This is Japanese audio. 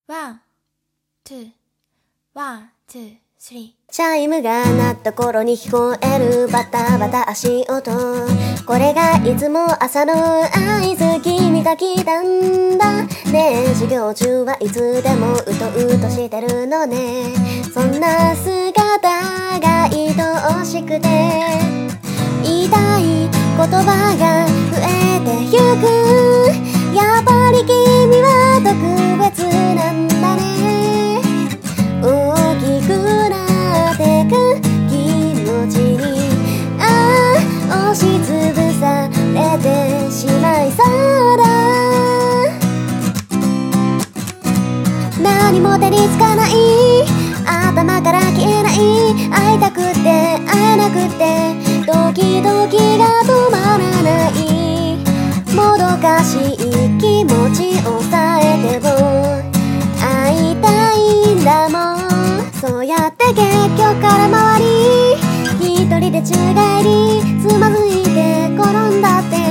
ワン、ツー、ワン、ツー、スリー。 チャイムが鳴った頃に聞こえるバタバタ足音、これがいつも朝の合図、君が来たんだね。授業中はいつでもうとうとしてるのね。そんな姿が愛おしくて、言いたい言葉が増えてゆく。やっぱり君は特別なんだね。大きくなってく気持ちに押しつぶされてしまいそうだ。何も手につかない、頭から消えない、会いたくて会えなくてドキドキが止まらない、もどかしい気持ち抑えても会いたいんだもん。そうやって結局から回り、一人で宙返りつまずいて転んだって